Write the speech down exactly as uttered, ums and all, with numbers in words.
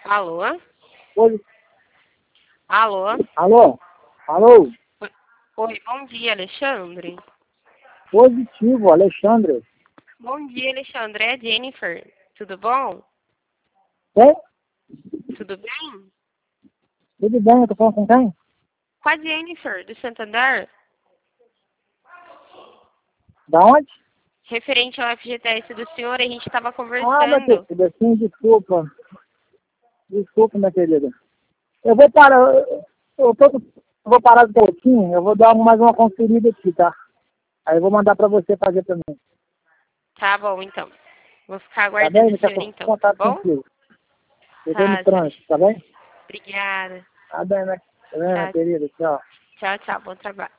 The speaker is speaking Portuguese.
Alô? Oi. Alô? Alô? Alô? Oi, bom dia, Alexandre. Positivo, Alexandre. Bom dia, Alexandre. É Jennifer. Tudo bom? É? Tudo bem? Tudo bem, eu tô falando com quem? Com a Jennifer, do Santander. Da onde? Referente ao F G T S do senhor, a gente estava Ah, minha conversando. querida, sim, desculpa. Desculpa, minha querida. Eu vou parar, eu, eu tô, eu vou parar um pouquinho, eu vou dar mais uma conferida aqui, tá? Aí eu vou mandar pra você fazer também. Tá bom, então. Vou ficar Tá bem? aguardando o Deixa senhor, eu então, tá contato bom? contigo. Eu tô no Tá, trânsito, tá bem? Obrigada. Tá bem, né? Tá bem, minha Tá. querida? Tchau. Tchau, tchau. Bom trabalho.